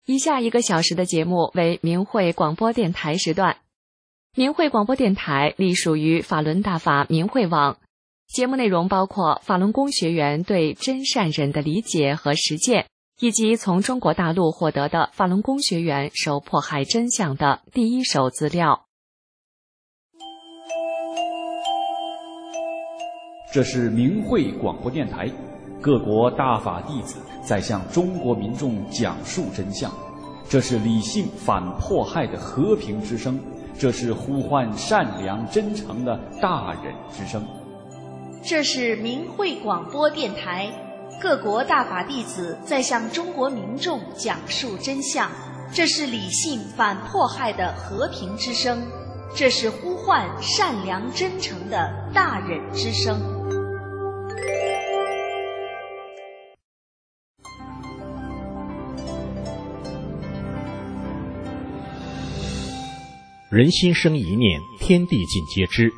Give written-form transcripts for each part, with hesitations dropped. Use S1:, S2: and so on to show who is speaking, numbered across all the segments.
S1: 以下1个小时的节目为明慧广播电台时段。明慧广播电台隶属于法轮大法明慧网，节目内容包括法轮功学员对真善忍的理解和实践，以及从中国大陆获得的法轮功学员受迫害真相的第一手资料。
S2: 这是明慧广播电台，各国大法弟子在向中国民众讲述真相。这是理性反迫害的和平之声，这是呼唤善良真诚的大忍之声。
S3: 这是明慧广播电台，各国大法弟子在向中国民众讲述真相。这是理性反迫害的和平之声，这是呼唤善良真诚的大忍之声。
S4: 人心生一念，天地尽皆知。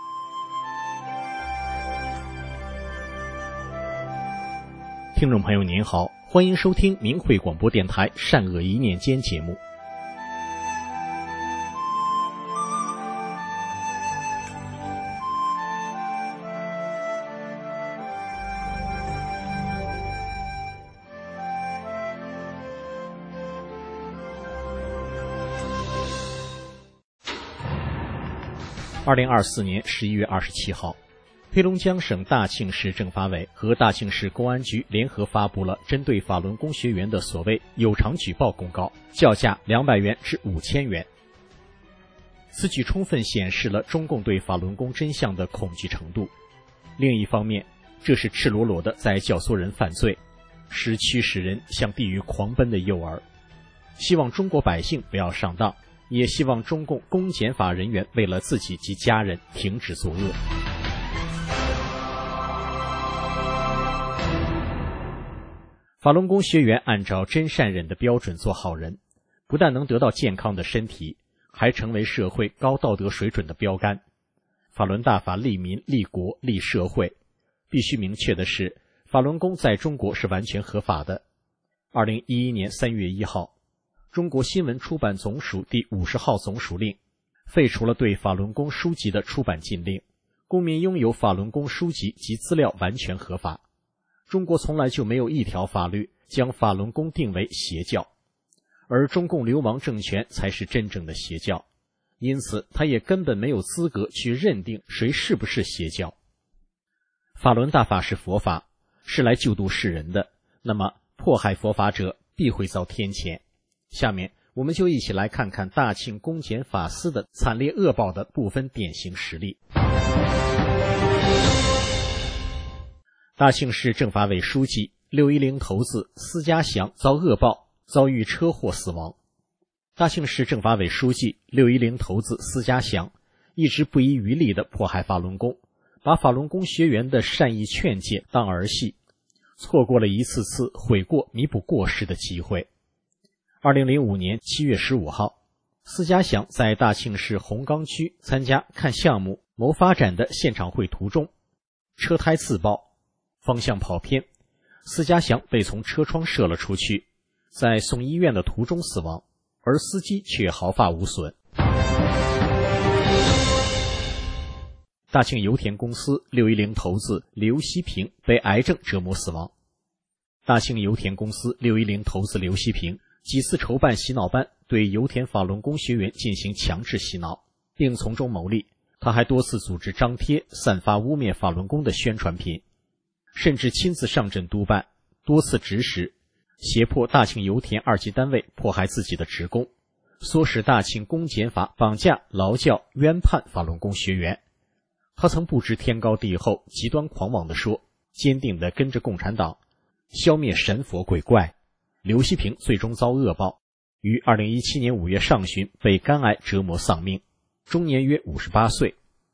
S4: 听众朋友您好，欢迎收听明慧广播电台善恶一念间节目。2024年11月27号，黑龙江省大庆市政法委和大庆市公安局联合发布了针对法轮功学员的所谓有偿举报公告，叫价200元至5000元。此举充分显示了中共对法轮功真相的恐惧程度。另一方面，这是赤裸裸的在教唆人犯罪，是驱使人向地狱狂奔的诱饵。希望中国百姓不要上当，也希望中共公检法人员为了自己及家人停止作恶。法轮功学员按照真善忍的标准做好人，不但能得到健康的身体，还成为社会高道德水准的标杆。法轮大法利民、利国、利社会。必须明确的是，法轮功在中国是完全合法的。2011年3月1号，中国新闻出版总署第50号总署令废除了对法轮功书籍的出版禁令，公民拥有法轮功书籍及资料完全合法。中国从来就没有一条法律将法轮功定为邪教，而中共流氓政权才是真正的邪教，因此他也根本没有资格去认定谁是不是邪教。法轮大法是佛法，是来救度世人的，那么迫害佛法者必会遭天谴。下面我们就一起来看看大庆公检法司的惨烈恶报的部分典型实例。大庆市政法委书记610头子司家祥遭恶报，遭遇车祸死亡。大庆市政法委书记610头子司家祥一直不遗余力地迫害法轮功，把法轮功学员的善意劝诫当儿戏，错过了一次次悔过弥补过失的机会。2005年7月15号，司家祥在大庆市红冈区参加看项目谋发展的现场会途中，车胎自爆，方向跑偏，司家祥被从车窗射了出去，在送医院的途中死亡，而司机却毫发无损。大庆油田公司610头子刘希平被癌症折磨死亡。大庆油田公司610头子刘希平几次筹办洗脑班，对油田法轮功学员进行强制洗脑，并从中牟利。他还多次组织张贴散发污蔑法轮功的宣传品，甚至亲自上阵督办，多次指使胁迫大庆油田2级单位迫害自己的职工，唆使大庆公检法绑架、劳教、冤判法轮功学员。他曾不知天高地厚，极端狂妄地说，坚定地跟着共产党消灭神佛鬼怪。刘希平最终遭恶报，于2017年5月上旬被肝癌折磨丧命，终年约58岁。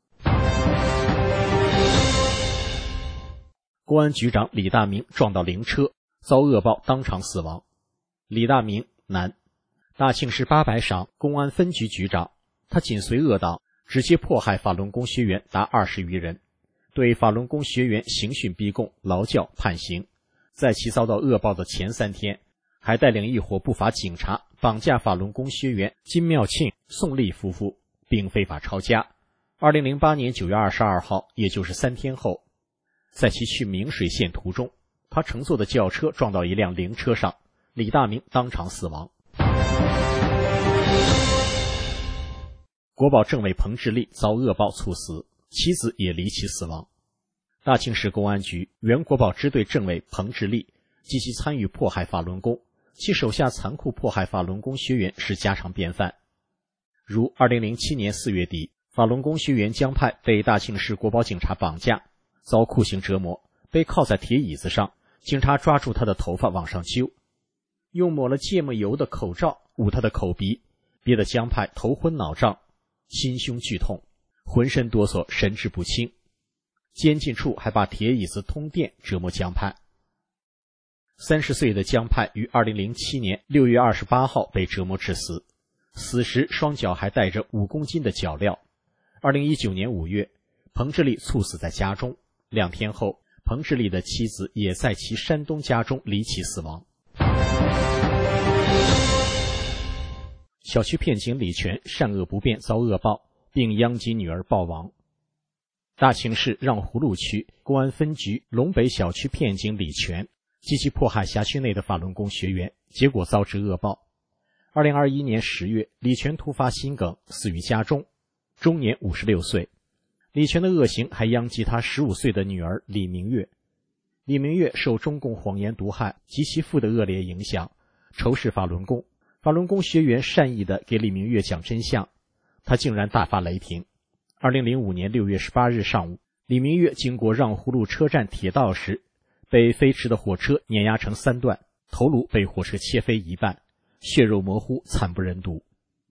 S4: 公安局长李大明撞到灵车，遭恶报当场死亡。李大明，男，大庆市八百省公安分局局长，他紧随恶党，直接迫害法轮功学员达20余人，对法轮功学员刑讯逼供、劳教判刑。在其遭到恶报的前3天， 还带领一伙不法警察绑架法轮功学员金妙庆、宋丽夫妇，并非法抄家。2008年9月22号，也就是3天后，在其去明水县途中，他乘坐的轿车撞到一辆灵车上，李大明当场死亡。国保政委彭志立遭恶报猝死，妻子也离奇死亡。大庆市公安局原国保支队政委彭志立积极参与迫害法轮功，其手下残酷迫害法轮功学员是家常便饭。如2007年4月底，法轮功学员江派被大庆市国保警察绑架，遭酷刑折磨，被铐在铁椅子上，警察抓住他的头发往上揪，用抹了芥末油的口罩捂他的口鼻，憋得江派头昏脑胀，心胸剧痛，浑身哆嗦，神志不清。监禁处还把铁椅子通电折磨江派。30岁的江派于2007年6月28号被折磨致死，死时双脚还带着5公斤的脚镣。2019年5月，彭志立猝死在家中，2天后，彭志立的妻子也在其山东家中离奇死亡。小区片警李全善恶不变遭恶报，并殃及女儿暴亡。大庆市让湖路区公安分局龙北小区片警李全积极迫害辖区内的法轮功学员，结果遭致恶报。2021年10月，李全突发心梗死于家中，终年56岁。李全的恶行还殃及他15岁的女儿李明月。李明月受中共谎言毒害及其父的恶劣影响，仇视法轮功。法轮功学员善意地给李明月讲真相，他竟然大发雷霆。2005年6月18日上午，李明月经过让湖路车站铁道时，被飞驰的火车碾压成3段，头颅被火车切飞一半，血肉模糊，惨不忍睹。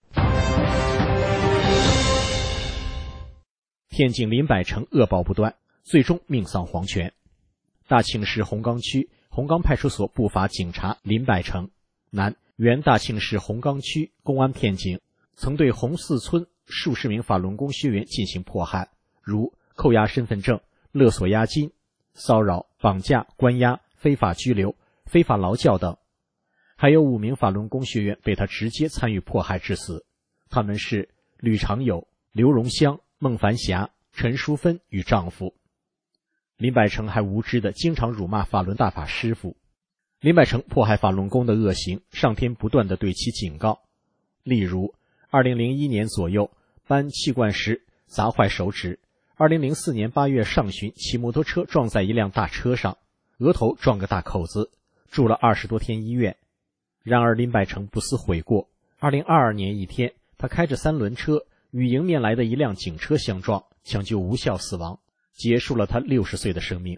S4: 片警林百成恶报不断，最终命丧黄泉。大庆市红冈区红冈派出所不法警察林百成，男，原大庆市红冈区公安片警，曾对红四村数十名法轮功学员进行迫害，如扣押身份证、勒索押金、骚扰、绑架、关押、非法拘留、非法劳教等。还有5名法轮功学员被他直接参与迫害致死，他们是吕长友、刘荣香、孟凡霞、陈淑芬与丈夫。林百成还无知地经常辱骂法轮大法师父。林百成迫害法轮功的恶行，上天不断地对其警告。例如2001年左右搬气罐时砸坏手指，2004年8月上旬骑摩托车撞在一辆大车上，额头撞个大口子，住了20多天医院。然而林百成不思悔过，2022年一天，他开着3轮车与迎面来的一辆警车相撞，抢救无效死亡，结束了他60岁的生命。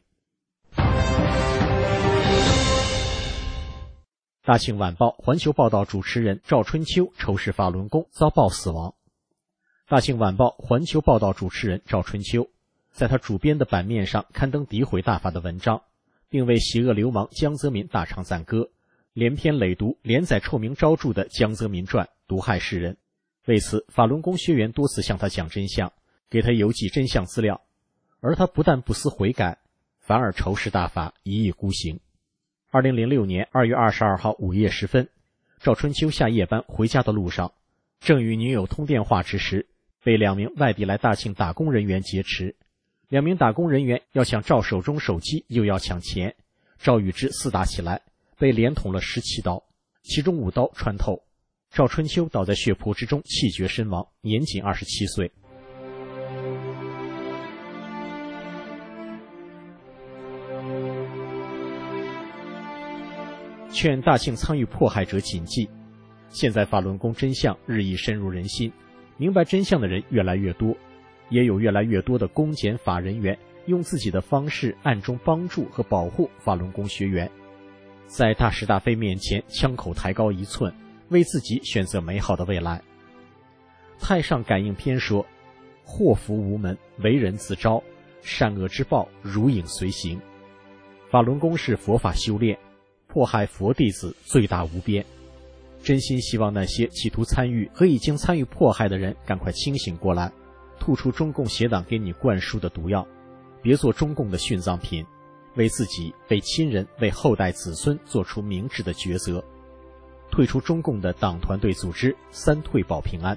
S4: 大庆晚报环球报道主持人赵春秋仇视法轮功遭报死亡。大庆晚报环球报道主持人赵春秋在他主编的版面上刊登诋毁大法的文章，并为邪恶流氓江泽民大唱赞歌，连篇累牍连载臭名昭著的江泽民传，毒害世人。为此，法轮功学员多次向他讲真相，给他邮寄真相资料，而他不但不思悔改，反而仇视大法，一意孤行。2006年2月22号午夜时分，赵春秋下夜班回家的路上，正与女友通电话之时，被2名外地来大庆打工人员劫持。2名打工人员要抢赵手中手机，又要抢钱，赵与之厮打起来，被连捅了17刀，其中5刀穿透。赵春秋倒在血泊之中，气绝身亡，年仅27岁。劝大庆参与迫害者谨记，现在法轮功真相日益深入人心，明白真相的人越来越多，也有越来越多的公检法人员用自己的方式暗中帮助和保护法轮功学员，在大是大非面前枪口抬高1寸，为自己选择美好的未来。太上感应篇说，祸福无门，为人自招，善恶之报如影随形。法轮功是佛法修炼，迫害佛弟子罪大无边。真心希望那些企图参与和已经参与迫害的人赶快清醒过来，吐出中共邪党给你灌输的毒药，别做中共的殉葬品，为自己、为亲人、为后代子孙做出明智的抉择， 退出中共的党团队组织，三退保平安。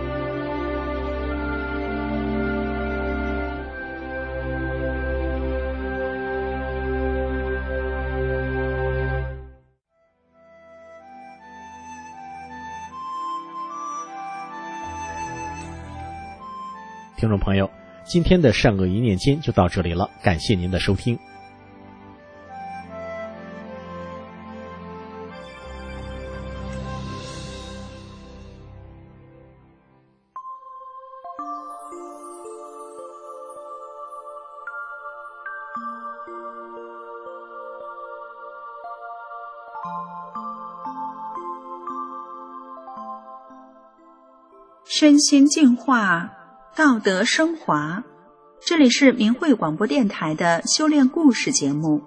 S4: 听众朋友，今天的善恶一念间就到这里了，感谢您的收听。
S5: 身心净化，道德升华。这里是明慧广播电台的修炼故事节目。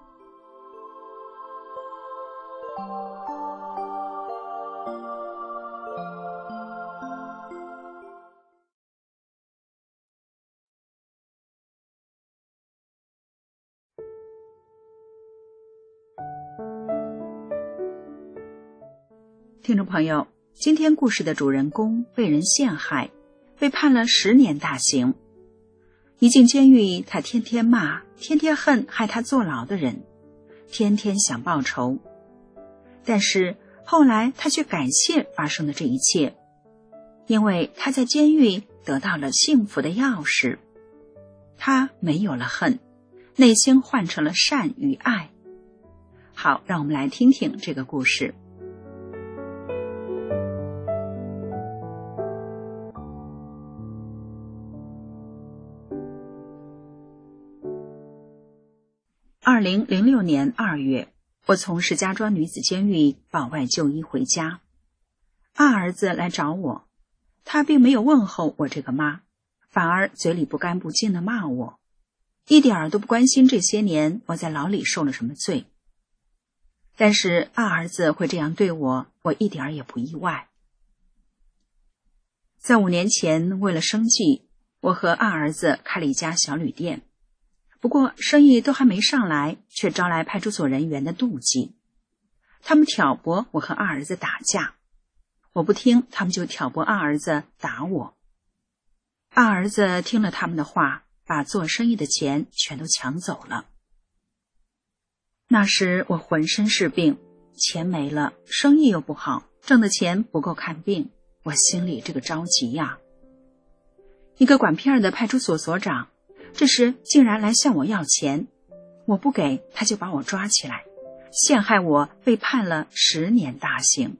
S5: 听众朋友，今天故事的主人公被人陷害，被判了10年大刑。一进监狱，他天天骂，天天恨害他坐牢的人，天天想报仇。但是后来他却感谢发生的这一切，因为他在监狱得到了幸福的钥匙。他没有了恨，内心换成了善与爱。好，让我们来听听这个故事。2006年2月，我从石家庄女子监狱保外就医回家。二儿子来找我，他并没有问候我这个妈，反而嘴里不干不净地骂我，一点儿都不关心这些年我在牢里受了什么罪。但是二儿子会这样对我，我一点儿也不意外。在5年前，为了生计，我和二儿子开了一家小旅店。不过生意都还没上来，却招来派出所人员的妒忌。他们挑拨我和二儿子打架，我不听，他们就挑拨二儿子打我。二儿子听了他们的话，把做生意的钱全都抢走了。那时我浑身是病，钱没了，生意又不好，挣的钱不够看病，我心里这个着急呀。一个管片的派出所所长这时竟然来向我要钱，我不给，他就把我抓起来，陷害我，被判了10年大刑。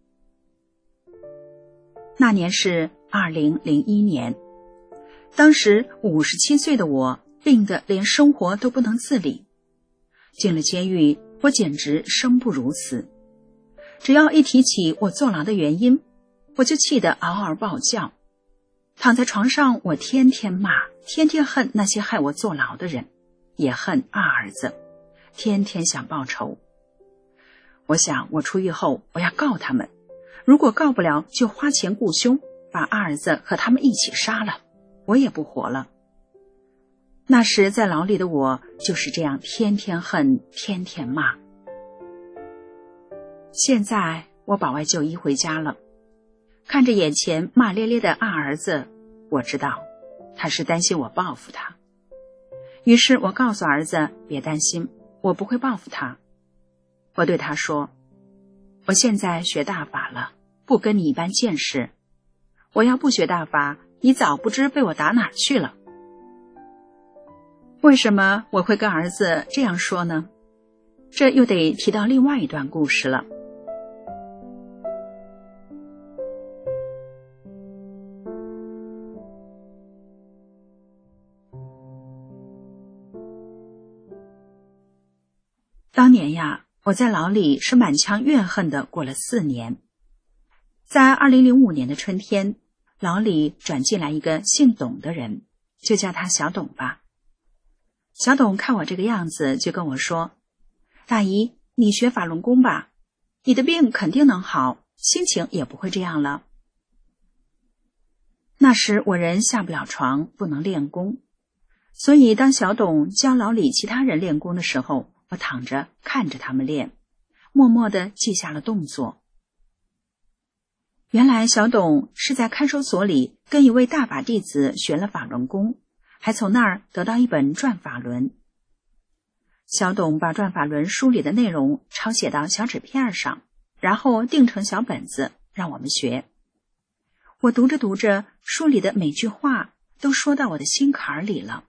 S5: 那年是2001年，当时57岁的我病得连生活都不能自理。进了监狱，我简直生不如死。只要一提起我坐牢的原因，我就气得嗷嗷暴叫。躺在床上，我天天骂，天天恨那些害我坐牢的人，也恨二儿子，天天想报仇。我想我出狱后我要告他们，如果告不了，就花钱雇凶，把二儿子和他们一起杀了，我也不活了。那时在牢里的我就是这样天天恨，天天骂。现在我保外就医回家了，看着眼前骂咧咧的二儿子，我知道他是担心我报复他。于是我告诉儿子，别担心，我不会报复他。我对他说，我现在学大法了，不跟你一般见识。我要不学大法，你早不知被我打哪去了。为什么我会跟儿子这样说呢？这又得提到另外一段故事了。当年呀，我在牢里是满腔怨恨的过了4年。在2005年的春天，牢里转进来一个姓董的人，就叫他小董吧。小董看我这个样子，就跟我说，大姨，你学法轮功吧，你的病肯定能好，心情也不会这样了。那时我人下不了床，不能练功，所以当小董教牢里其他人练功的时候，我躺着看着他们练，默默地记下了动作， 原来小董是在看守所里跟一位大法弟子学了法轮功，还从那儿得到一本转法轮。小董把转法轮书里的内容抄写到小纸片上，然后订成小本子让我们学。我读着读着，书里的每句话都说到我的心坎里了。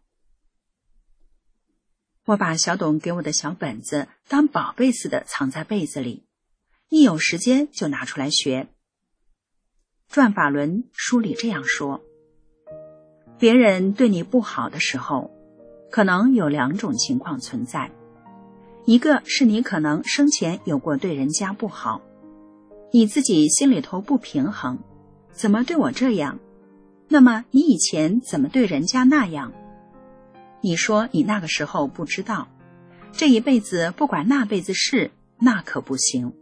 S5: 我把小董给我的小本子当宝贝似的藏在被子里，一有时间就拿出来学。转法轮书里这样说，别人对你不好的时候，可能有2种情况存在。一个是你可能生前有过对人家不好，你自己心里头不平衡，怎么对我这样？那么你以前怎么对人家那样？你说你那个时候不知道，这一辈子不管那辈子事，那可不行。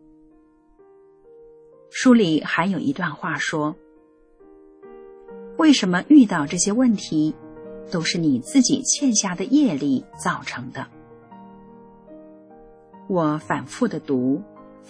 S5: 书里还有一段话说，为什么遇到这些问题，都是你自己欠下的业力造成的。我反复的读，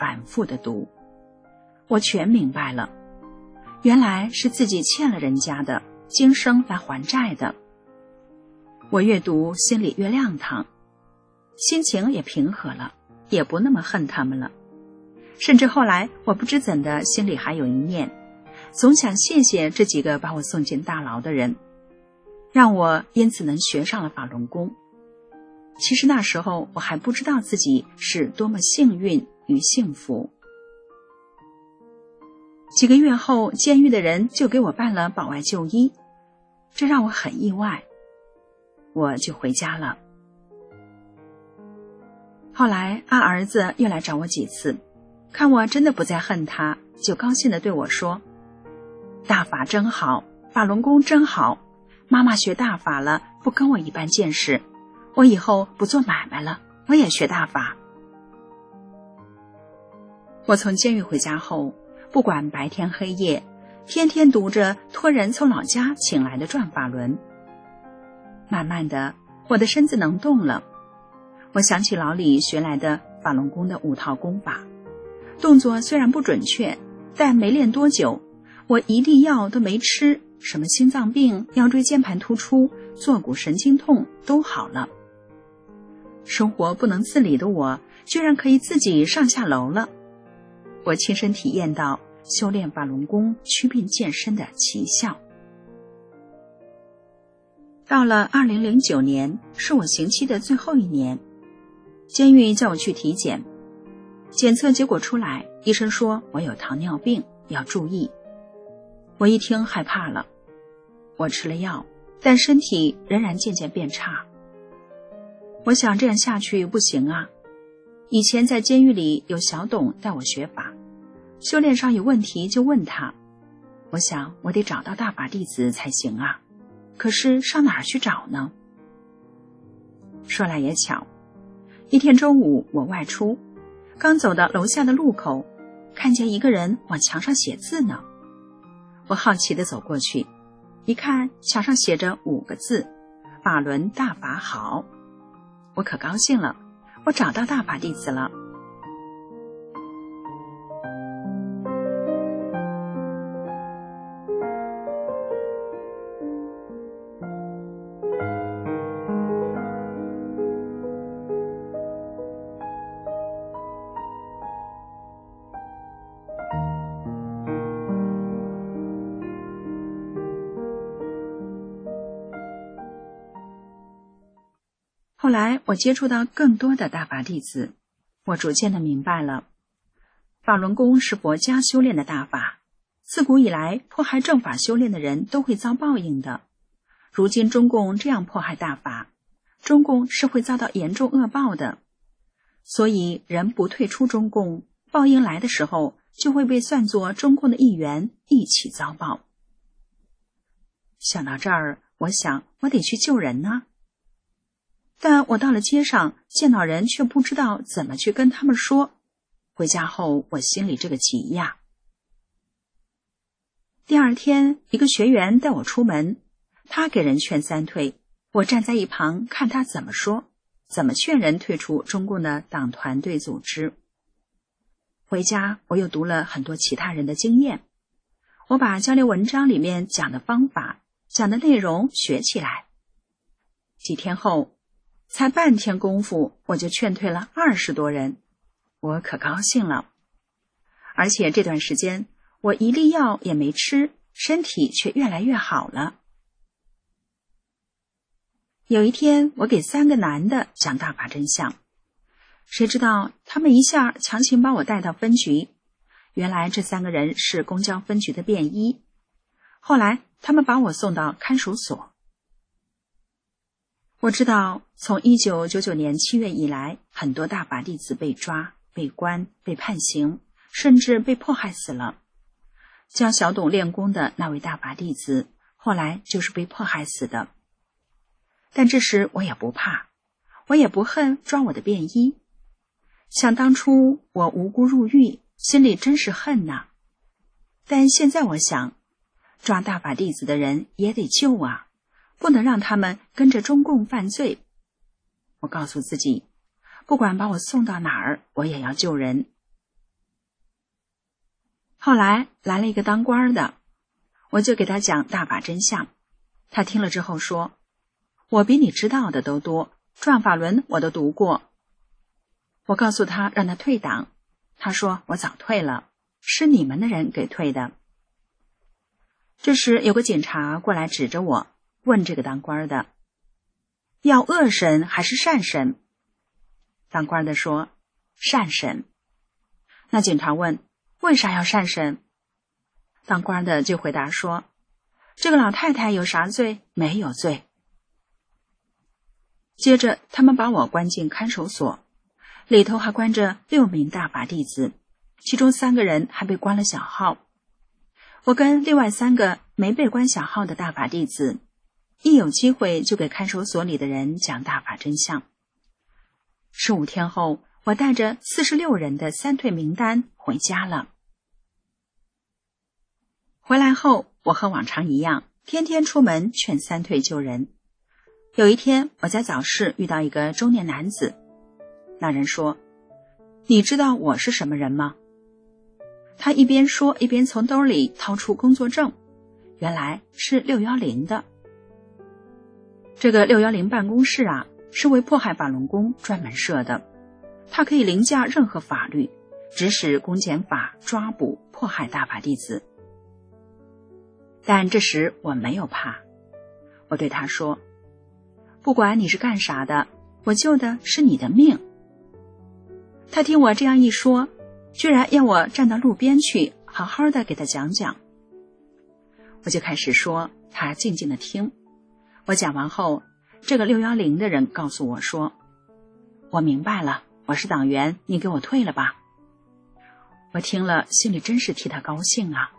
S5: 我全明白了，原来是自己欠了人家的，今生来还债的。我越读心里越亮堂，心情也平和了，也不那么恨他们了。甚至后来我不知怎的，心里还有一念，总想谢谢这几个把我送进大牢的人，让我因此能学上了法轮功。其实那时候我还不知道自己是多么幸运与幸福。几个月后，监狱的人就给我办了保外就医，这让我很意外，我就回家了。后来二儿子又来找我几次，看我真的不再恨他，就高兴地对我说，大法真好，法轮功真好，妈妈学大法了，不跟我一般见识，我以后不做买卖了，我也学大法。我从监狱回家后，不管白天黑夜，天天读着托人从老家请来的转法轮。慢慢的，我的身子能动了。我想起牢里学来的法轮功的5套功法，动作虽然不准确，但没练多久，我一粒药都没吃，什么心脏病、腰椎间盘突出、坐骨神经痛都好了。生活不能自理的我，居然可以自己上下楼了。我亲身体验到修炼法轮功祛病健身的奇效。到了2009年，是我刑期的最后一年，监狱叫我去体检，检测结果出来，医生说我有糖尿病，要注意。我一听害怕了，我吃了药，但身体仍然渐渐变差。我想这样下去不行啊。以前在监狱里有小董带我学法，修炼上有问题就问他，我想我得找到大法弟子才行啊，可是上哪儿去找呢？说来也巧，一天中午我外出，刚走到楼下的路口，看见一个人往墙上写字呢。我好奇地走过去，一看墙上写着5个字，法轮大法好。我可高兴了，我找到大法弟子了。后来我接触到更多的大法弟子，我逐渐的明白了，法轮功是佛家修炼的大法，自古以来迫害正法修炼的人都会遭报应的。如今中共这样迫害大法，中共是会遭到严重恶报的。所以人不退出中共，报应来的时候就会被算作中共的一员，一起遭报。想到这儿，我想我得去救人呢。但我到了街上，见到人却不知道怎么去跟他们说。回家后，我心里这个急呀。第二天，一个学员带我出门，他给人劝三退，我站在一旁看他怎么说，怎么劝人退出中共的党团队组织。回家，我又读了很多其他人的经验， 我把交流文章里面讲的方法、讲的内容学起来。几天后，才半天功夫，我就劝退了20多人，我可高兴了。而且这段时间我一粒药也没吃，身体却越来越好了。有一天，我给3个男的讲大法真相，谁知道他们一下强行把我带到分局。原来这3个人是公交分局的便衣，后来他们把我送到看守所。我知道从1999年7月以来，很多大法弟子被抓、被关、被判刑，甚至被迫害死了。教小董练功的那位大法弟子，后来就是被迫害死的。但这时我也不怕，我也不恨抓我的便衣。想当初我无辜入狱，心里真是恨呐。但现在我想，抓大法弟子的人也得救啊，不能让他们跟着中共犯罪。我告诉自己，不管把我送到哪儿，我也要救人。后来来了一个当官的，我就给他讲大法真相。他听了之后说，我比你知道的都多，转法轮我都读过。我告诉他让他退党，他说我早退了，是你们的人给退的。这时有个警察过来指着我，问这个当官的，要恶审还是善审？当官的说善审。那警察问，为啥要善审？当官的就回答说，这个老太太有啥罪？没有罪。接着他们把我关进看守所，里头还关着6名大法弟子，其中3个人还被关了小号。我跟另外3个没被关小号的大法弟子，一有机会就给看守所里的人讲大法真相。15天后，我带着46人的3退名单回家了。回来后，我和往常一样，天天出门劝3退救人。有一天，我在早市遇到一个中年男子，那人说，你知道我是什么人吗？他一边说一边从兜里掏出工作证，原来是610的。这个610办公室啊，是为迫害法轮功专门设的，它可以凌驾任何法律，指使公检法抓捕迫害大法弟子。但这时我没有怕，我对他说，不管你是干啥的，我救的是你的命。他听我这样一说，居然要我站到路边去，好好的给他讲讲。我就开始说，他静静的听。我讲完后，这个610的人告诉我说，我明白了，我是党员，你给我退了吧。我听了心里真是替他高兴啊。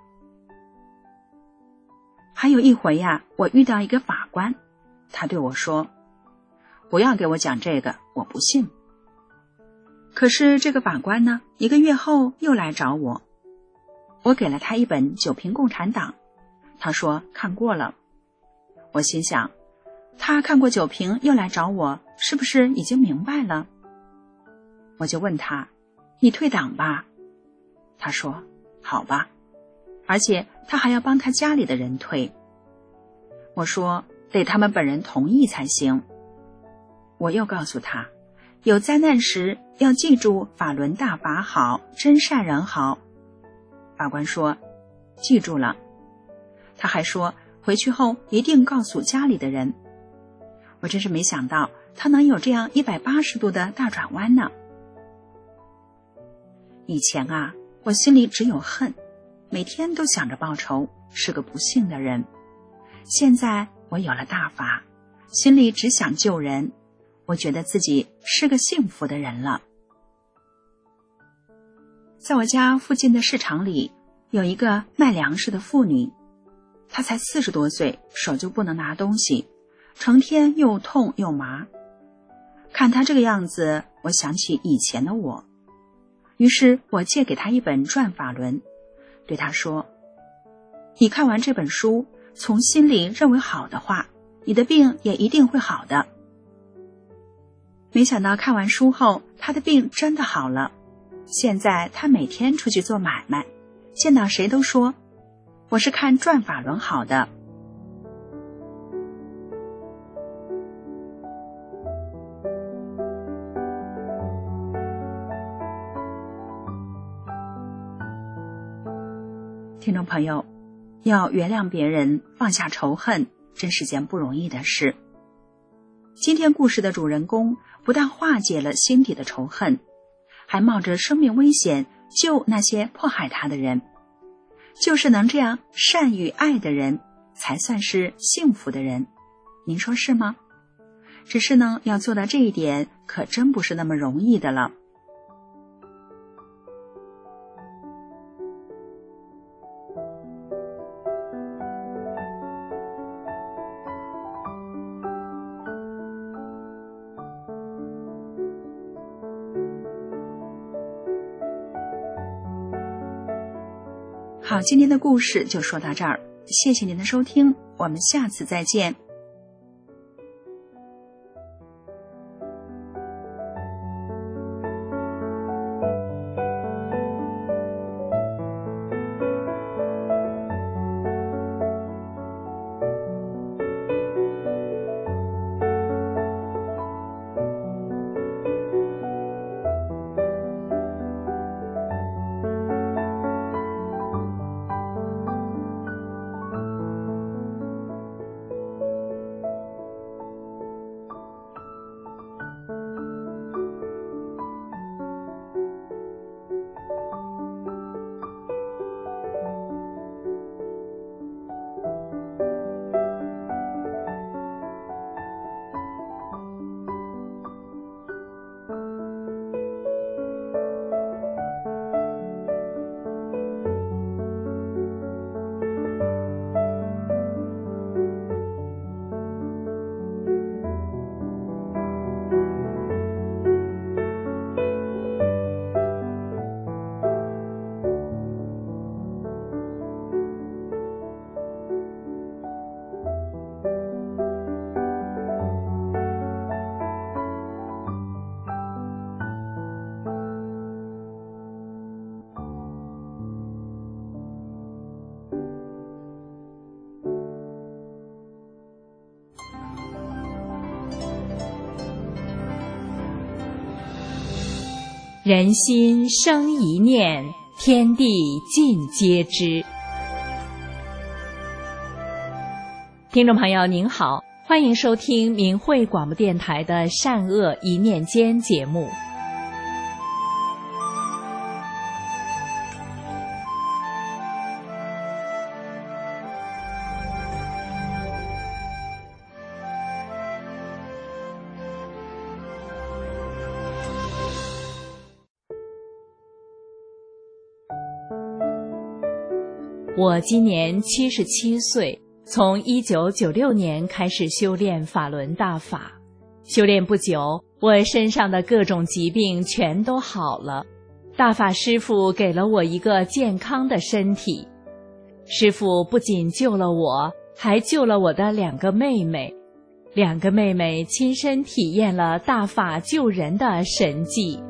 S5: 还有一回呀，我遇到一个法官，他对我说，不要给我讲这个，我不信。可是这个法官呢，1个月后又来找我，我给了他一本《九评共产党》，他说看过了。我心想，他看过9评又来找我，是不是已经明白了？我就问他，你退党吧？他说好吧，而且他还要帮他家里的人退。我说得他们本人同意才行。我又告诉他，有灾难时要记住法轮大法好，真善人好。法官说记住了。他还说回去后一定告诉家里的人。我真是没想到他能有这样180度的大转弯呢。以前啊，我心里只有恨，每天都想着报仇，是个不幸的人。现在我有了大法，心里只想救人，我觉得自己是个幸福的人了。在我家附近的市场里，有一个卖粮食的妇女，她才40多岁，手就不能拿东西，成天又痛又麻。看她这个样子，我想起以前的我，于是我借给她一本《转法轮》，对她说，你看完这本书，从心里认为好的话，你的病也一定会好的。没想到看完书后，她的病真的好了。现在她每天出去做买卖，见到谁都说， 我是看转法轮好的。听众朋友，要原谅别人，放下仇恨，真是件不容易的事。今天故事的主人公不但化解了心底的仇恨，还冒着生命危险救那些迫害他的人。就是能这样善与爱的人，才算是幸福的人。您说是吗？只是呢，要做到这一点，可真不是那么容易的了。好，今天的故事就说到这儿，谢谢您的收听，我们下次再见。
S1: 人心生一念，天地尽皆知。听众朋友您好，欢迎收听明慧广播电台的善恶一念间节目。我今年77岁，从1996年开始修炼法轮大法。修炼不久，我身上的各种疾病全都好了。大法师父给了我一个健康的身体。师父不仅救了我，还救了我的2个妹妹。2个妹妹亲身体验了大法救人的神迹。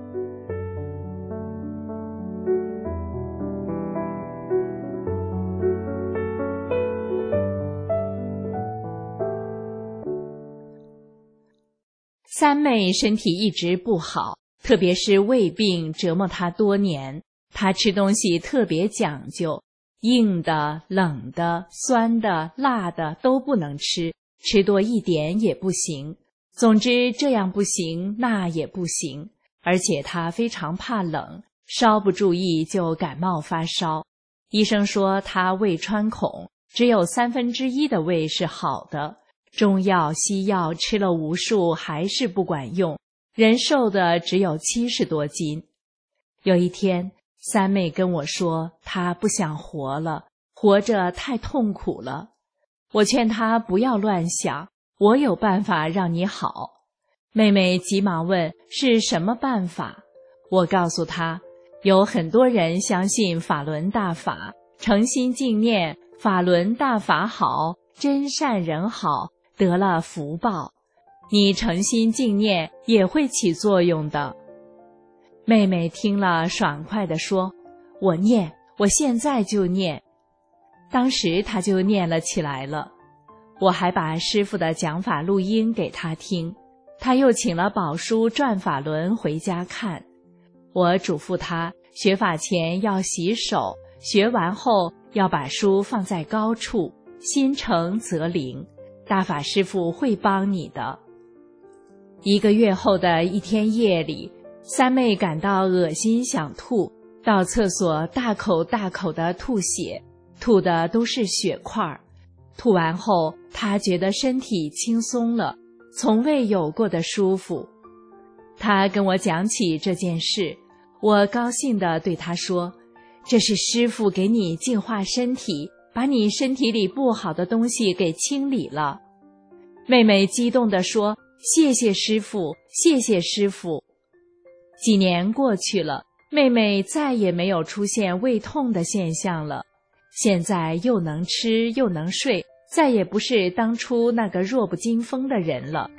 S1: 三妹身体一直不好，特别是胃病折磨她多年。她吃东西特别讲究，硬的、冷的、酸的、辣的都不能吃，吃多一点也不行。总之这样不行，那也不行。而且她非常怕冷，稍不注意就感冒发烧。医生说她胃穿孔，只有1/3的胃是好的。中药西药吃了无数，还是不管用，人瘦的只有70多斤。有一天，三妹跟我说，她不想活了，活着太痛苦了。我劝她不要乱想，我有办法让你好。妹妹急忙问是什么办法。我告诉她，有很多人相信法轮大法，诚心敬念法轮大法好，真善人好，得了福报，你诚心敬念也会起作用的。妹妹听了爽快地说，我念，我现在就念。
S6: 当时他就念了起来了。我还把师父的讲法录音给他听，他又请了宝书转法轮回家看。我嘱咐他学法前要洗手，学完后要把书放在高处，心诚则灵，大法师父会帮你的。1个月后的一天夜里，三妹感到恶心想吐，到厕所大口大口地吐血，吐的都是血块。吐完后，她觉得身体轻松了，从未有过的舒服。她跟我讲起这件事，我高兴地对她说，这是师父给你净化身体，把你身体里不好的东西给清理了。妹妹激动地说，谢谢师父，谢谢师父。几年过去了，妹妹再也没有出现胃痛的现象了，现在又能吃又能睡，再也不是当初那个弱不禁风的人了。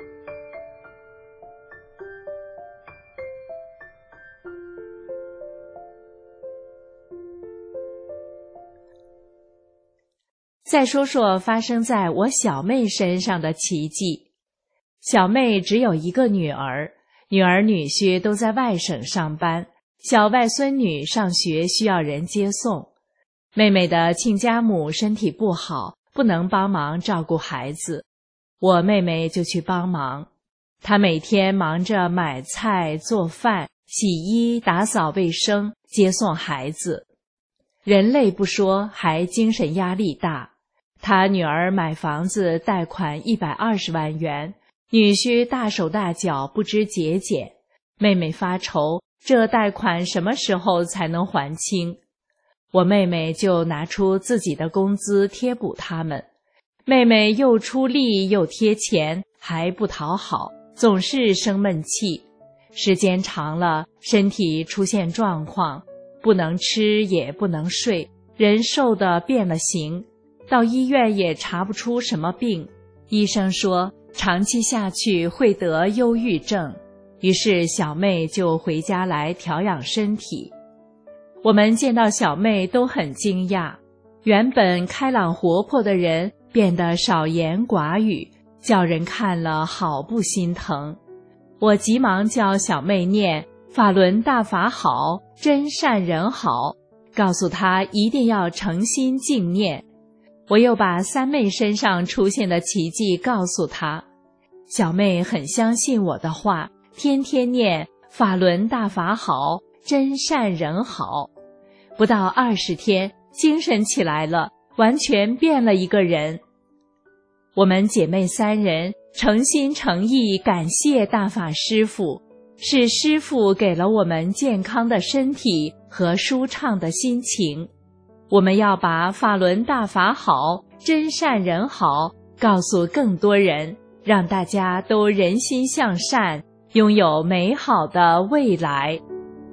S6: 再说说发生在我小妹身上的奇迹。小妹只有1个女儿，女儿女婿都在外省上班，小外孙女上学需要人接送。妹妹的亲家母身体不好，不能帮忙照顾孩子，我妹妹就去帮忙。她每天忙着买菜、做饭、洗衣、打扫卫生、接送孩子。人累不说，还精神压力大。她女儿买房子贷款120万元，女婿大手大脚不知节俭，妹妹发愁，这贷款什么时候才能还清？我妹妹就拿出自己的工资贴补他们，妹妹又出力又贴钱，还不讨好，总是生闷气。时间长了，身体出现状况，不能吃也不能睡，人瘦得变了形，到医院也查不出什么病，医生说长期下去会得忧郁症，于是小妹就回家来调养身体。我们见到小妹都很惊讶，原本开朗活泼的人变得少言寡语，叫人看了好不心疼。我急忙叫小妹念法轮大法好，真善人好，告诉她一定要诚心敬念。我又把三妹身上出现的奇迹告诉她，小妹很相信我的话，天天念法轮大法好，真善人好。不到20天，精神起来了，完全变了一个人。我们姐妹3人诚心诚意感谢大法师父，是师父给了我们健康的身体和舒畅的心情。我们要把法轮大法好，真善人好告诉更多人，让大家都人心向善，拥有美好的未来。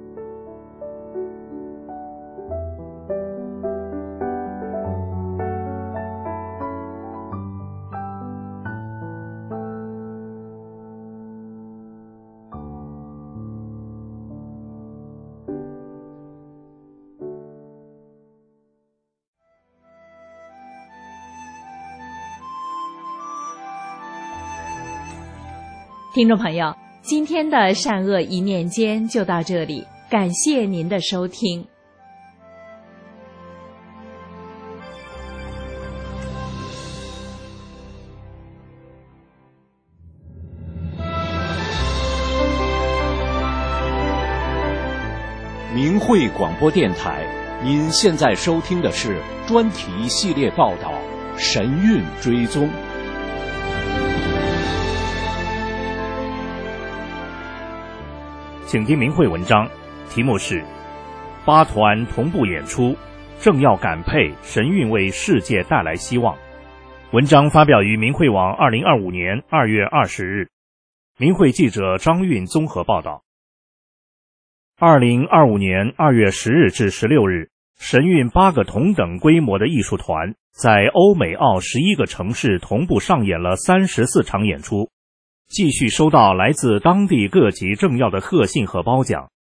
S6: 听众朋友，今天的善恶一念间就到这里，感谢您的收听。
S7: 明慧广播电台，您现在收听的是专题系列报道《神韵追踪》。
S8: 请听明慧文章，题目是8团同步演出，政要感佩神韵为世界带来希望。文章发表于明慧网2025年2月20日。明慧记者张韵综合报道。2025年2月10日至16日，神韵8个同等规模的艺术团在欧美澳11个城市同步上演了34场演出，继续收到来自当地各级政要的贺信和褒奖。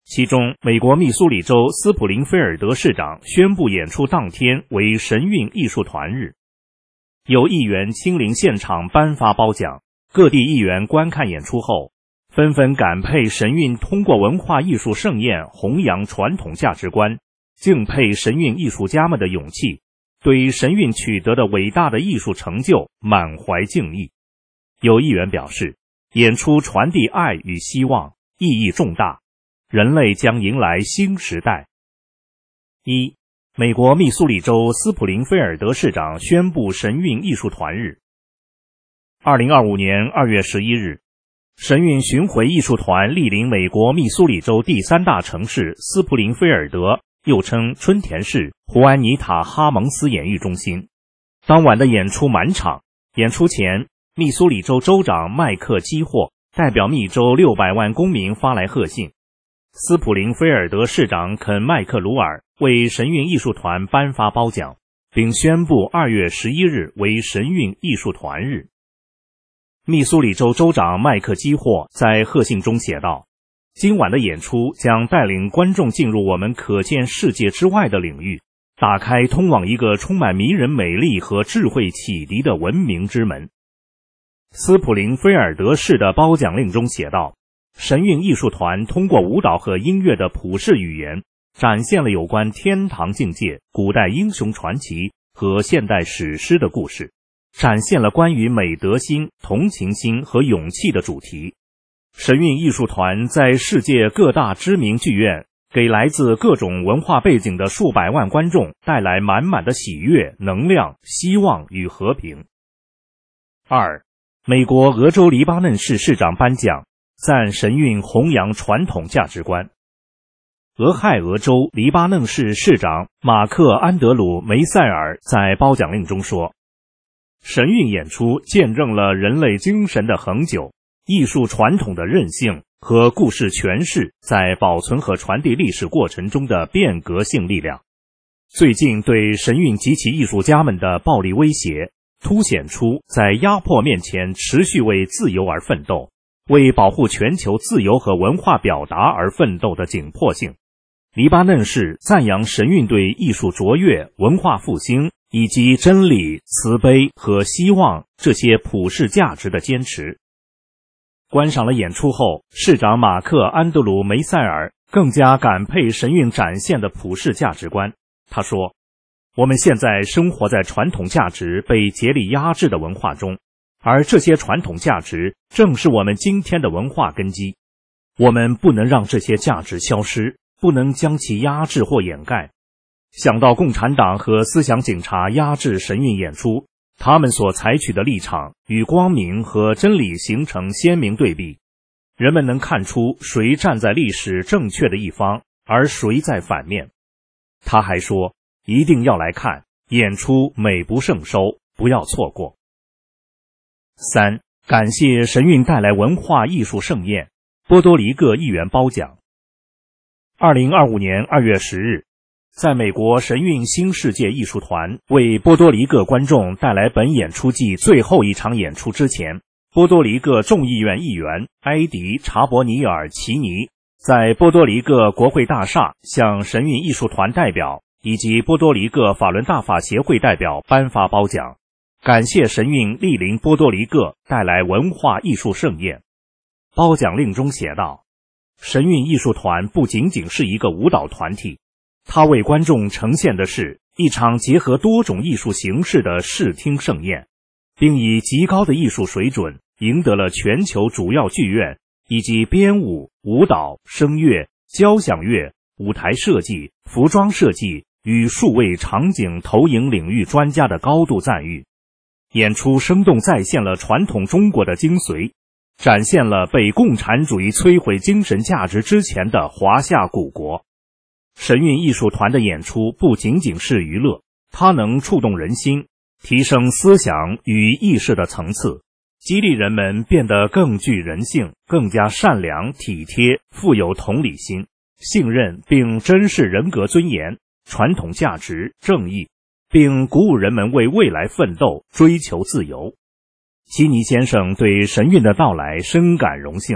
S8: 其中，美国密苏里州斯普林菲尔德市长宣布演出当天为神韵艺术团日，有议员亲临现场颁发褒奖。各地议员观看演出后，纷纷感佩神韵通过文化艺术盛宴弘扬传统价值观，敬佩神韵艺术家们的勇气，对神韵取得的伟大的艺术成就满怀敬意。有议员表示，演出传递爱与希望，意义重大，人类将迎来新时代。1. 美国密苏里州斯普林菲尔德市长宣布神韵艺术团日。2025年2月11日，神韵巡回艺术团莅临美国密苏里州第3大城市斯普林菲尔德，又称春田市胡安妮塔·哈蒙斯演艺中心。当晚的演出满场，演出前，密苏里州州长麦克基霍代表密州600万公民发来贺信。斯普林菲尔德市长肯·麦克鲁尔为神韵艺术团颁发褒奖，并宣布2月11日为神韵艺术团日。密苏里州州长麦克基霍在贺信中写道，今晚的演出将带领观众进入我们可见世界之外的领域，打开通往一个充满迷人美丽和智慧启迪的文明之门。斯普林菲尔德市的褒奖令中写道，神韵艺术团通过舞蹈和音乐的普世语言，展现了有关天堂境界、古代英雄传奇和现代史诗的故事，展现了关于美德心、同情心和勇气的主题。神韵艺术团在世界各大知名剧院，给来自各种文化背景的数百万观众带来满满的喜悦、能量、希望与和平。2. 美国俄州黎巴嫩市市长颁奖，赞神韵弘扬传统价值观。俄亥俄州黎巴嫩市市长马克·安德鲁·梅塞尔在褒奖令中说，神韵演出见证了人类精神的恒久、艺术传统的韧性和故事诠释在保存和传递历史过程中的变革性力量。最近对神韵及其艺术家们的暴力威胁，凸显出在压迫面前持续为自由而奋斗，为保护全球自由和文化表达而奋斗的紧迫性。黎巴嫩市赞扬神韵对艺术卓越、文化复兴以及真理、慈悲和希望这些普世价值的坚持。观赏了演出后，市长马克·安德鲁·梅塞尔更加感佩神韵展现的普世价值观。他说，我们现在生活在传统价值被竭力压制的文化中，而这些传统价值正是我们今天的文化根基。我们不能让这些价值消失，不能将其压制或掩盖。想到共产党和思想警察压制神韵演出，他们所采取的立场与光明和真理形成鲜明对比，人们能看出谁站在历史正确的一方，而谁在反面。他还说，一定要来看，演出美不胜收，不要错过。3. 感谢神韵带来文化艺术盛宴，波多黎各议员褒奖。2025年2月10日，在美国神韵新世界艺术团为波多黎各观众带来本演出季最后一场演出之前，波多黎各众议院议员埃迪·查伯尼尔奇尼在波多黎各国会大厦向神韵艺术团代表以及波多黎各法伦大法协会代表颁发褒奖，感谢神韵莅临波多黎各带来文化艺术盛宴。褒奖令中写道，神韵艺术团不仅仅是一个舞蹈团体，它为观众呈现的是一场结合多种艺术形式的视听盛宴，并以极高的艺术水准赢得了全球主要剧院以及编舞、舞蹈、声乐、交响乐、舞台设计、服装设计与数位场景投影领域专家的高度赞誉。演出生动再现了传统中国的精髓，展现了被共产主义摧毁精神价值之前的华夏古国。神韵艺术团的演出不仅仅是娱乐，它能触动人心，提升思想与意识的层次，激励人们变得更具人性，更加善良、体贴，富有同理心，信任并珍视人格尊严、传统价值、正义，并鼓舞人们为未来奋斗，追求自由。基尼先生对神韵的到来深感荣幸，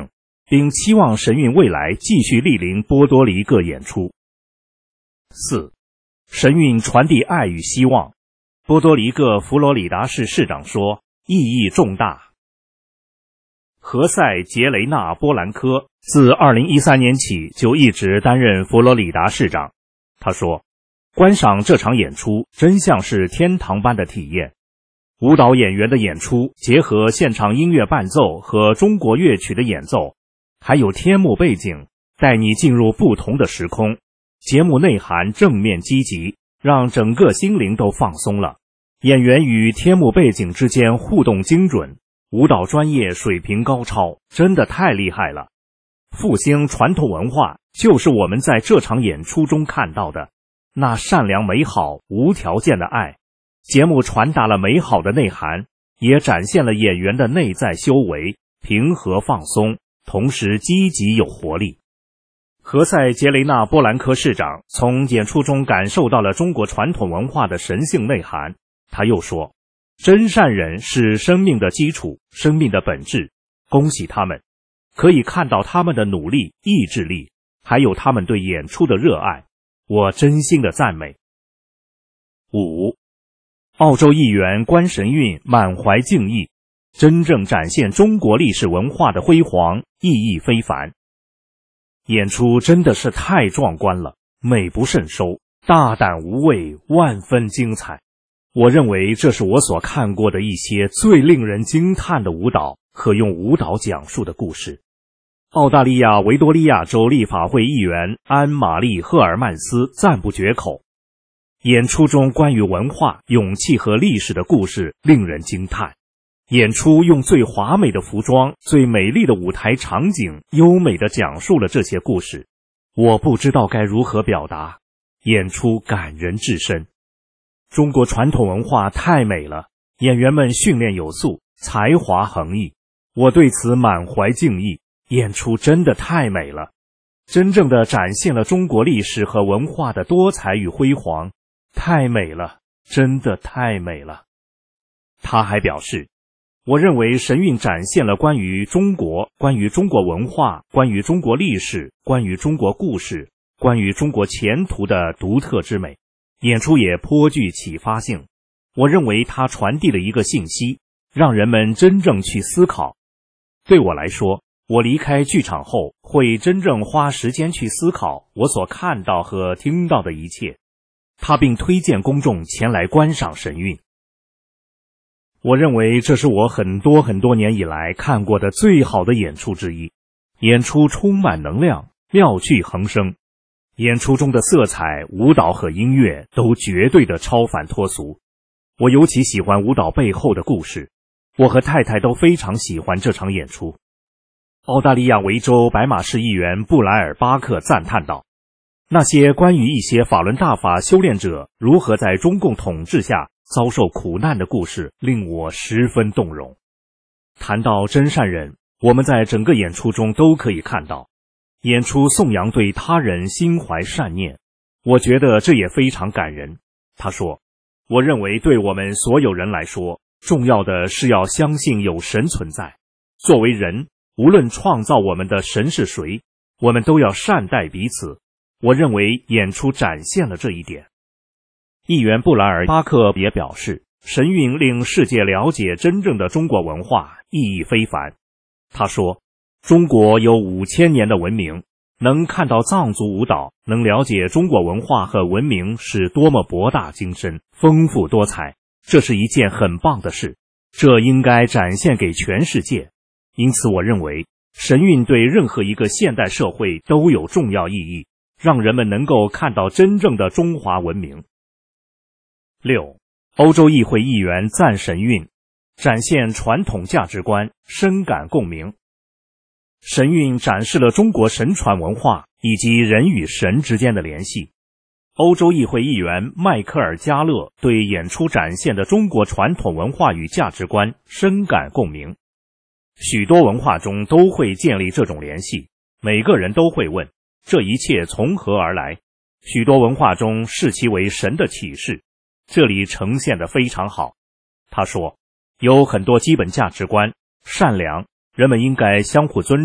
S8: 并期望神韵未来继续莅临波多黎各演出。4. 神韵传递爱与希望。波多黎各佛罗里达市市长说，意义重大。何塞·杰雷纳·波兰科自2013年起就一直担任佛罗里达市长。他说，观赏这场演出真像是天堂般的体验。舞蹈演员的演出结合现场音乐伴奏和中国乐曲的演奏，还有天幕背景，带你进入不同的时空。节目内涵正面积极，让整个心灵都放松了。演员与天幕背景之间互动精准，舞蹈专业水平高超，真的太厉害了。复兴传统文化就是我们在这场演出中看到的，那善良美好无条件的爱。节目传达了美好的内涵，也展现了演员的内在修为，平和放松，同时积极有活力。何塞·杰雷纳·波兰科市长从演出中感受到了中国传统文化的神性内涵。他又说，真善人是生命的基础，生命的本质，恭喜他们，可以看到他们的努力、意志力，还有他们对演出的热爱，我真心的赞美。5. 澳洲议员关神韵满怀敬意，真正展现中国历史文化的辉煌，意义非凡。演出真的是太壮观了，美不胜收，大胆无畏，万分精彩。我认为这是我所看过的一些最令人惊叹的舞蹈和用舞蹈讲述的故事。澳大利亚维多利亚州立法会议员安玛丽·赫尔曼斯赞不绝口。演出中关于文化、勇气和历史的故事令人惊叹。演出用最华美的服装、最美丽的舞台场景，优美地讲述了这些故事。我不知道该如何表达，演出感人至深。中国传统文化太美了，演员们训练有素，才华横溢，我对此满怀敬意。演出真的太美了，真正地展现了中国历史和文化的多彩与辉煌，太美了，真的太美了。他还表示，我认为神韵展现了关于中国、关于中国文化、关于中国历史、关于中国故事、关于中国前途的独特之美。演出也颇具启发性，我认为它传递了一个信息，让人们真正去思考。对我来说，我离开剧场后会真正花时间去思考我所看到和听到的一切。他并推荐公众前来观赏神韵。我认为这是我很多年以来看过的最好的演出之一。演出充满能量，妙趣横生。演出中的色彩、舞蹈和音乐都绝对的超凡脱俗。我尤其喜欢舞蹈背后的故事，我和太太都非常喜欢这场演出。澳大利亚维州白马市议员布莱尔·巴克赞叹道，那些关于一些法轮大法修炼者如何在中共统治下遭受苦难的故事令我十分动容。谈到真善人，我们在整个演出中都可以看到，演出颂扬对他人心怀善念，我觉得这也非常感人。他说，我认为对我们所有人来说，重要的是要相信有神存在。作为人，无论创造我们的神是谁，我们都要善待彼此。我认为演出展现了这一点。议员布莱尔·巴克也表示，神韵令世界了解真正的中国文化，意义非凡。他说，中国有5000年的文明，能看到藏族舞蹈，能了解中国文化和文明是多么博大精深、丰富多彩，这是一件很棒的事，这应该展现给全世界。因此我认为，神韵对任何一个现代社会都有重要意义，让人们能够看到真正的中华文明。6. 欧洲议会议员赞神韵，展现传统价值观，深感共鸣。神韵展示了中国神传文化以及人与神之间的联系。欧洲议会议员迈克尔·加勒对演出展现的中国传统文化与价值观深感共鸣。许多文化中都会建立这种联系，每个人都会问，这一切从何而来？许多文化中视其为神的启示，这里呈现得非常好。他说，有很多基本价值观，善良，人们应该相互尊重，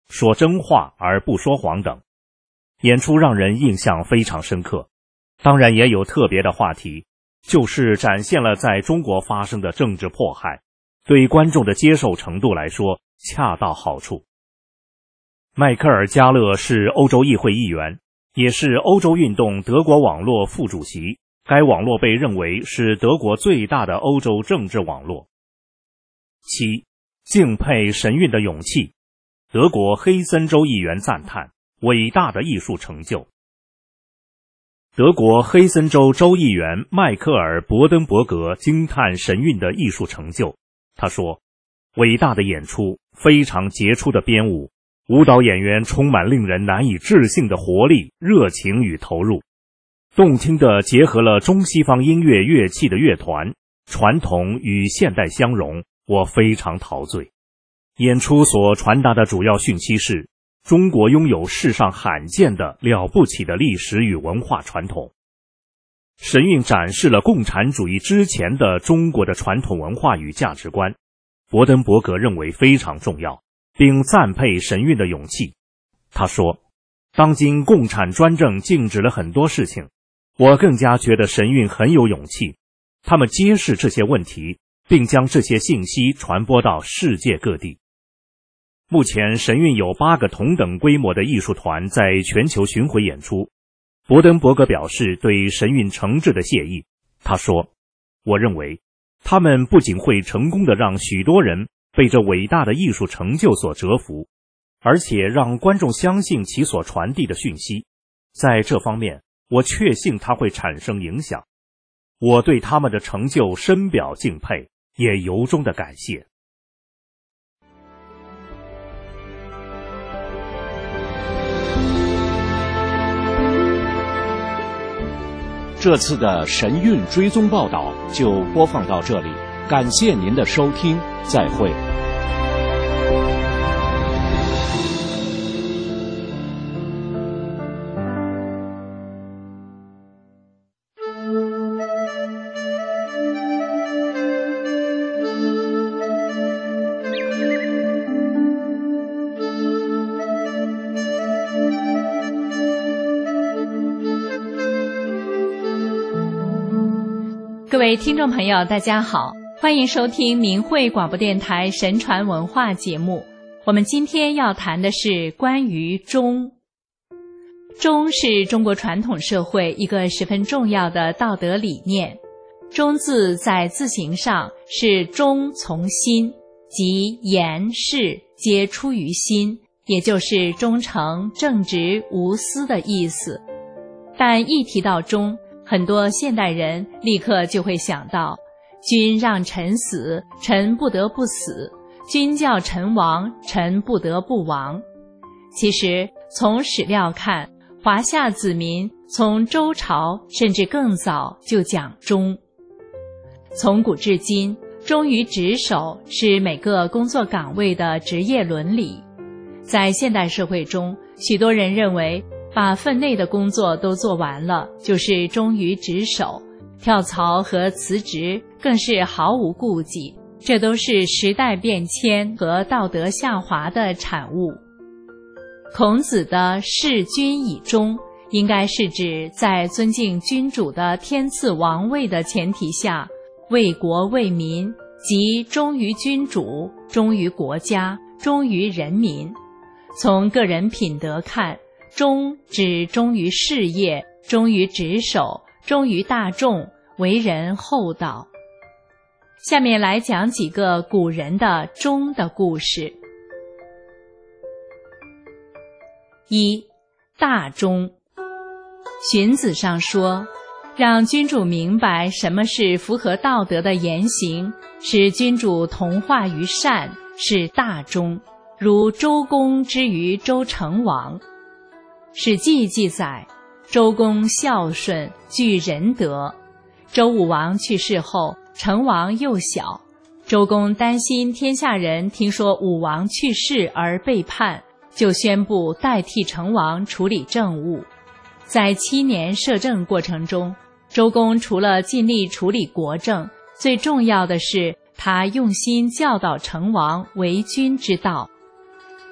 S8: 说真话而不说谎等。演出让人印象非常深刻，当然也有特别的话题，就是展现了在中国发生的政治迫害，对观众的接受程度来说恰到好处。迈克尔·加勒是欧洲议会议员，也是欧洲运动德国网络副主席，该网络被认为是德国最大的欧洲政治网络。7. 敬佩神韵的勇气，德国黑森州议员赞叹伟大的艺术成就。德国黑森州州议员迈克尔·伯登伯格惊叹神韵的艺术成就，他说，伟大的演出，非常杰出的编舞，舞蹈演员充满令人难以置信的活力、热情与投入，动听地结合了中西方音乐乐器的乐团，传统与现代相融，我非常陶醉。演出所传达的主要讯息是，中国拥有世上罕见的了不起的历史与文化传统。神韵展示了共产主义之前的中国的传统文化与价值观，伯登伯格认为非常重要，并赞佩神韵的勇气。他说，当今共产专政禁止了很多事情，我更加觉得神韵很有勇气，他们揭示这些问题，并将这些信息传播到世界各地。目前神韵有8个同等规模的艺术团在全球巡回演出。伯登伯格表示对神韵诚挚的谢意。他说，我认为他们不仅会成功地让许多人被这伟大的艺术成就所折服，而且让观众相信其所传递的讯息。在这方面，我确信它会产生影响。我对他们的成就深表敬佩，也由衷的感谢。
S7: 这次的神韵追踪报道就播放到这里，感谢您的收听，再会。
S6: 各位听众朋友，大家好，欢迎收听明慧广播电台神传文化节目。我们今天要谈的是关于忠。忠是中国传统社会一个十分重要的道德理念。忠字在字形上是忠从心，即言事皆出于心，也就是忠诚、正直、无私的意思。但一提到忠，很多现代人立刻就会想到，君让臣死，臣不得不死；君叫臣亡，臣不得不亡。其实从史料看，华夏子民从周朝甚至更早就讲忠。从古至今，忠于职守是每个工作岗位的职业伦理。在现代社会中，许多人认为把分内的工作都做完了，就是忠于职守，跳槽和辞职更是毫无顾忌，这都是时代变迁和道德下滑的产物。孔子的事君以忠，应该是指在尊敬君主的天赐王位的前提下，为国为民，即忠于君主，忠于国家，忠于人民。从个人品德看，忠指忠于事业，忠于职守，忠于大众，为人厚道。下面来讲几个古人的忠的故事。1. 大忠。荀子上说，让君主明白什么是符合道德的言行，使君主同化于善，是大忠，如周公之于周成王。史记记载，周公孝顺，具仁德。周武王去世后，成王幼小，周公担心天下人听说武王去世而背叛，就宣布代替成王处理政务。在7年摄政过程中，周公除了尽力处理国政，最重要的是他用心教导成王为君之道。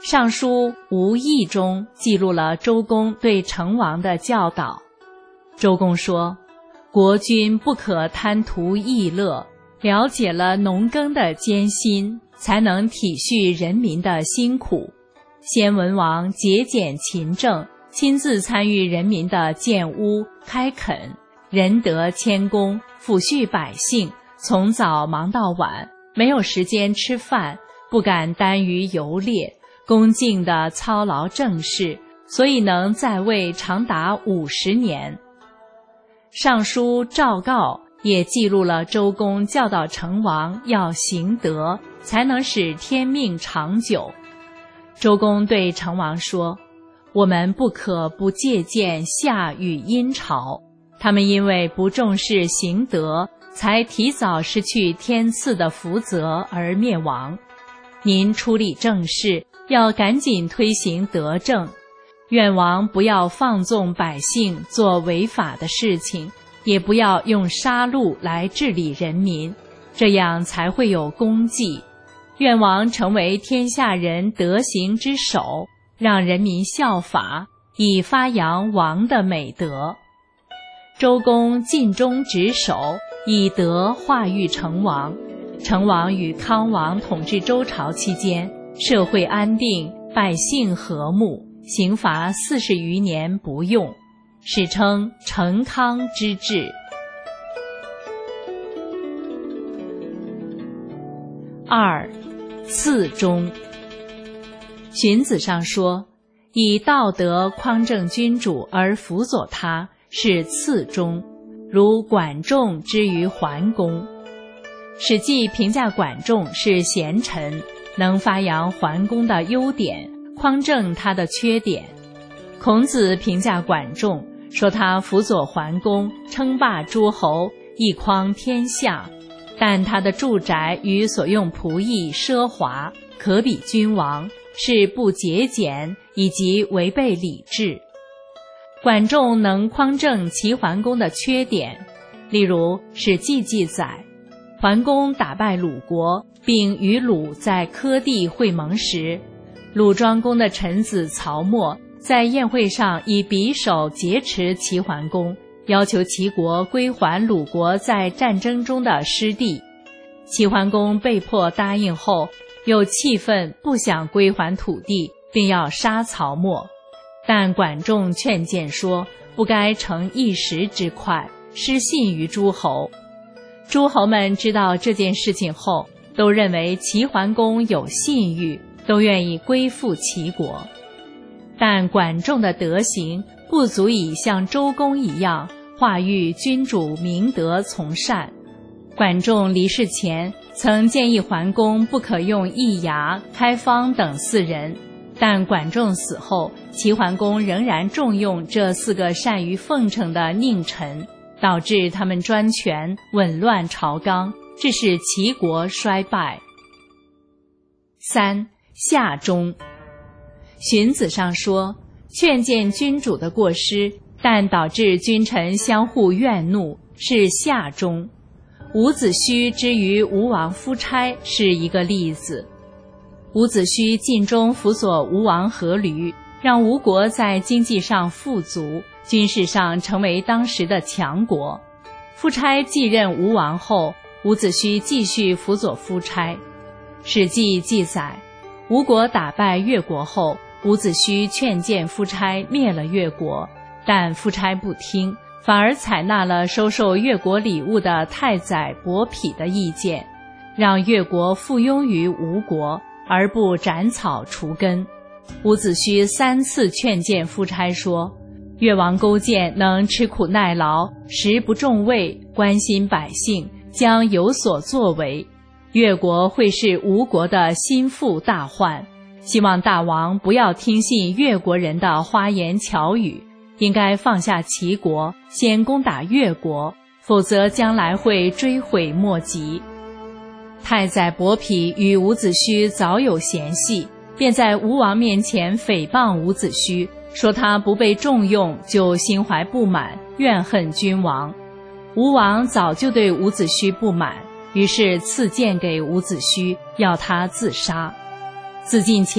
S6: 尚书吴益中记录了周公对成王的教导。周公说，国君不可贪图逸乐，了解了农耕的艰辛，才能体恤人民的辛苦。先文王节俭勤政，亲自参与人民的建屋开垦，仁德谦恭，抚恤百姓，从早忙到晚，没有时间吃饭，不敢耽于游猎，恭敬地操劳政事，所以能在位长达50年。尚书赵告也记录了周公教导成王要行德，才能使天命长久。周公对成王说，我们不可不借鉴夏与殷朝，他们因为不重视行德，才提早失去天赐的福泽而灭亡。您处理政事，要赶紧推行德政，愿王不要放纵百姓做违法的事情，也不要用杀戮来治理人民，这样才会有功绩。愿王成为天下人德行之首，让人民效法，以发扬王的美德。周公尽忠职守，以德化育成王。成王与康王统治周朝期间，社会安定，百姓和睦，刑罚40余年不用，史称成康之治。2. 次忠。荀子上说，以道德匡正君主而辅佐他，是次忠，如管仲之于桓公。史记评价管仲是贤臣，能发扬桓公的优点，匡正他的缺点。孔子评价管仲，说他辅佐桓公，称霸诸侯，一匡天下，但他的住宅与所用仆役奢华，可比君王，是不节俭以及违背礼制。管仲能匡正齐桓公的缺点，例如《史记》记载，桓公打败鲁国，并与鲁在柯地会盟时，鲁庄公的臣子曹沫在宴会上以匕首劫持齐桓公，要求齐国归还鲁国在战争中的失地。齐桓公被迫答应后，又气愤，不想归还土地，并要杀曹沫。但管仲劝谏说，不该乘一时之快，失信于诸侯。诸侯们知道这件事情后，都认为齐桓公有信誉，都愿意归附齐国。但管仲的德行不足以像周公一样化育君主明德从善。管仲离世前曾建议桓公不可用易牙、开方等4人，但管仲死后，齐桓公仍然重用这4个善于奉承的佞臣，导致他们专权，紊乱朝纲，致使齐国衰败。3. 下忠。荀子上说，劝谏君主的过失，但导致君臣相互怨怒，是下忠。伍子胥之于吴王夫差是一个例子。伍子胥尽忠辅佐吴王阖闾，让吴国在经济上富足，军事上成为当时的强国。夫差继任吴王后，伍子胥继续辅佐夫差。史记记载，吴国打败越国后，伍子胥劝谏夫差灭了越国，但夫差不听，反而采纳了收受越国礼物的太宰伯嚭的意见，让越国附庸于吴国，而不斩草除根。伍子胥3次劝谏夫差说，越王勾践能吃苦耐劳，食不重味，关心百姓，将有所作为，越国会是吴国的心腹大患，希望大王不要听信越国人的花言巧语，应该放下齐国，先攻打越国，否则将来会追悔莫及。太宰伯嚭与伍子胥早有嫌隙，便在吴王面前诽谤伍子胥，说他不被重用就心怀不满，怨恨君王。吴王早就对伍子胥不满，于是赐剑给伍子胥，要他自杀。自尽前，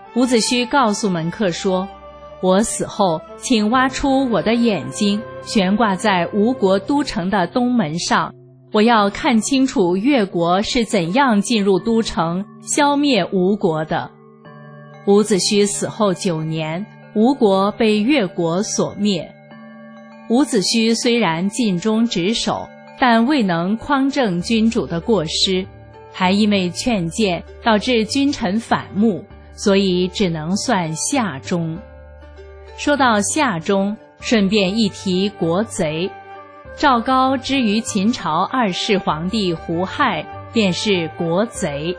S6: 伍子胥告诉门客说，我死后，请挖出我的眼睛，悬挂在吴国都城的东门上，我要看清楚越国是怎样进入都城，消灭吴国的。伍子胥死后9年，吴国被越国所灭。伍子胥虽然尽忠职守，但未能匡正君主的过失，还因为劝谏导致君臣反目，所以只能算下忠。说到下忠，顺便一提国贼。赵高之于秦朝2世皇帝胡亥，便是国贼。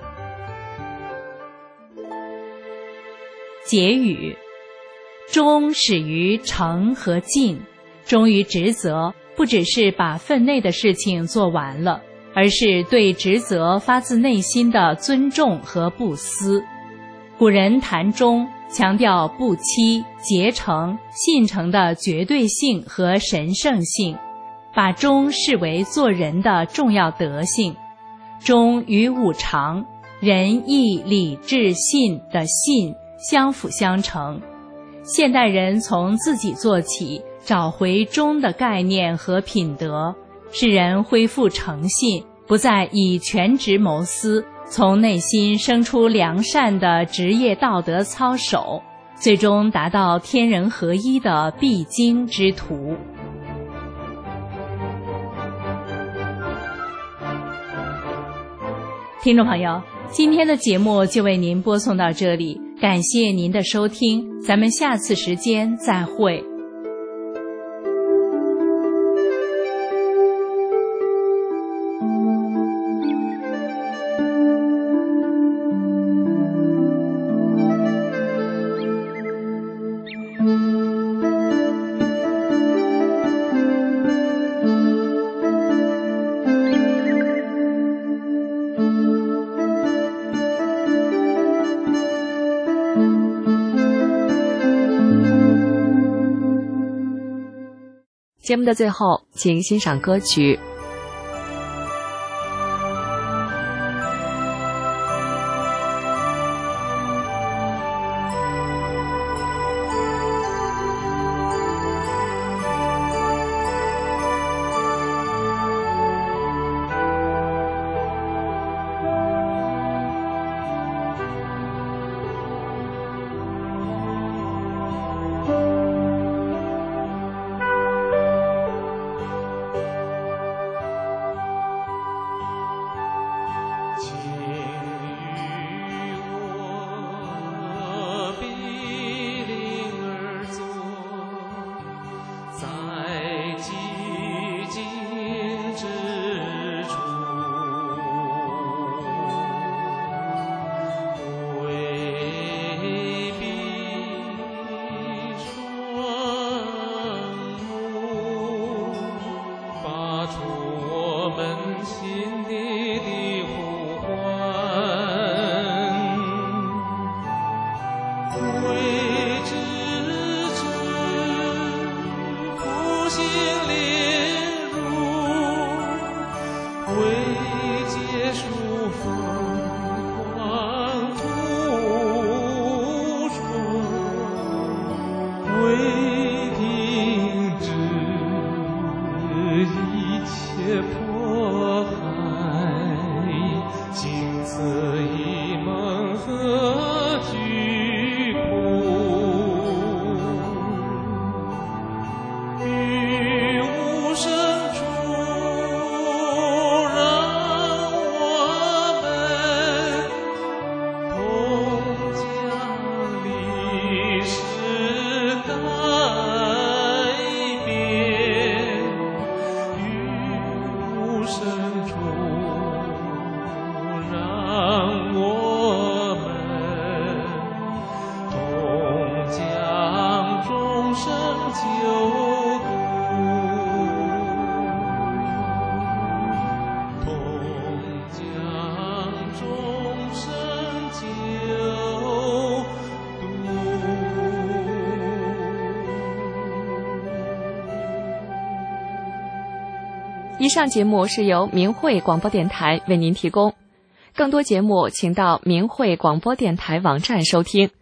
S6: 结语：忠始于诚和敬，忠于职责，不只是把分内的事情做完了，而是对职责发自内心的尊重和不私。古人谈忠，强调不欺、竭诚、信诚的绝对性和神圣性，把忠视为做人的重要德性。忠与五常、仁义礼智信的信相辅相成。现代人从自己做起，找回忠的概念和品德，使人恢复诚信，不再以权职谋私，从内心生出良善的职业道德操守，最终达到天人合一的必经之途。听众朋友，今天的节目就为您播送到这里，感谢您的收听，咱们下次时间再会。
S1: 节目的最后，请欣赏歌曲。以上节目是由明慧广播电台为您提供，更多节目请到明慧广播电台网站收听，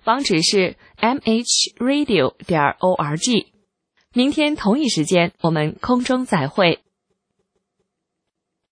S1: 网址是 mhradio.org。明天同一时间我们空中再会。